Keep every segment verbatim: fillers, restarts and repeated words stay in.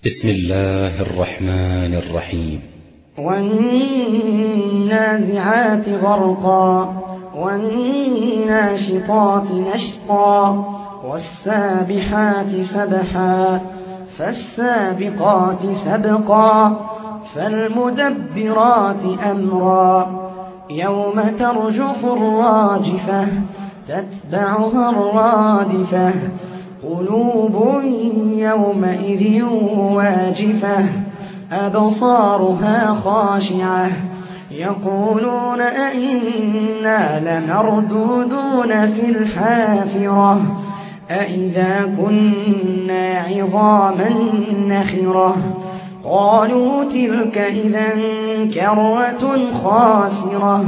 بسم الله الرحمن الرحيم. والنازعات غرقا والناشطات نشطا والسابحات سبحا فالسابقات سبقا فالمدبرات أمرا يوم ترجف الراجفة تتبعها الرادفة قلوب يومئذ واجفة أبصارها خاشعة يقولون أئنا لمردودون في الحافرة أئذا كنا عظاما نخرة قالوا تلك إذا كرة خاسرة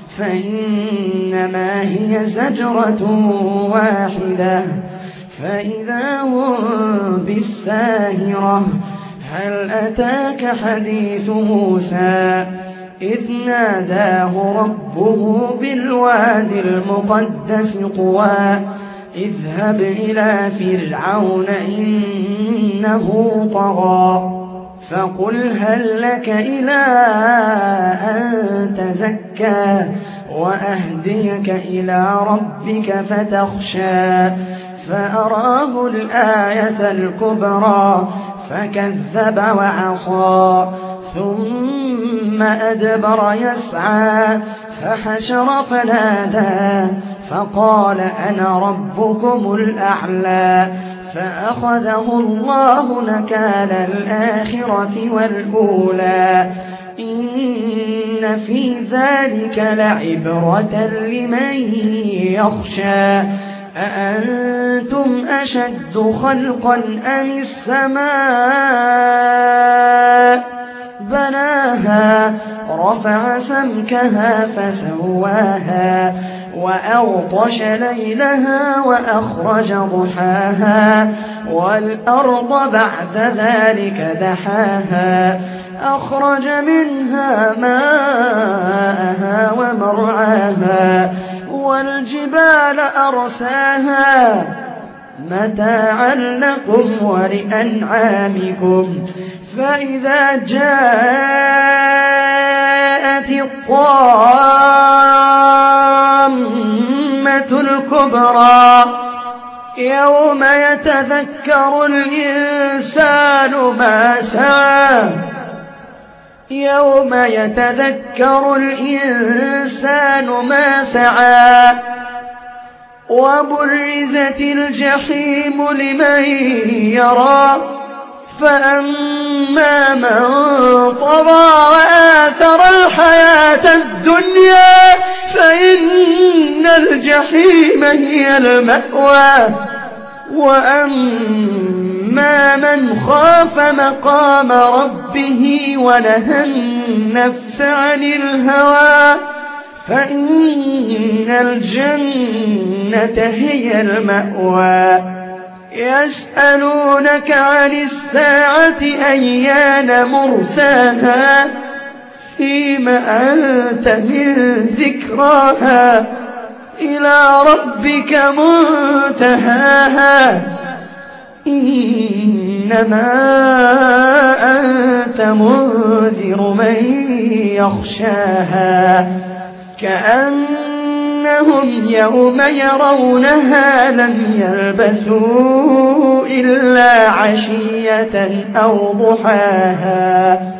فإنما هي زجرة واحدة فإذا هم بالساهرة هل أتاك حديث موسى إذ ناداه ربه بالوادي المقدس طوى اذهب إلى فرعون إنه طغى فقل هل لك إلى أن تزكى وأهديك إلى ربك فتخشى فأراه الآية الكبرى فكذب وعصى ثم أدبر يسعى فحشر فنادى فقال أنا ربكم الأعلى فأخذه الله نكال الآخرة والأولى إن في ذلك لعبرة لمن يخشى أأنتم أشد خلقا أم السماء بناها رفع سمكها فسواها وأغطش ليلها وأخرج ضحاها والأرض بعد ذلك دحاها أخرج منها ماءها ومرعاها والجبال أرساها متاعا لكم ولأنعامكم فإذا جاءت الطامة الكبرى يوم يتذكر الإنسان ما سعى يوم يتذكر الإنسان ما سعى وبرزت الجحيم لمن يرى فأما من طغى وآثر الحياة الدنيا فإن الجحيم هي المأوى وأما من خاف مقام ربه ونهى النفس عن الهوى فإن الجنة هي المأوى يسألونك عن الساعة أيان مرساها فيم أنت من ذكراها إلى ربك منتهاها إنما أنت منذر من يخشاها كأنهم يوم يرونها لم يلبثوا إلا عشية أو ضحاها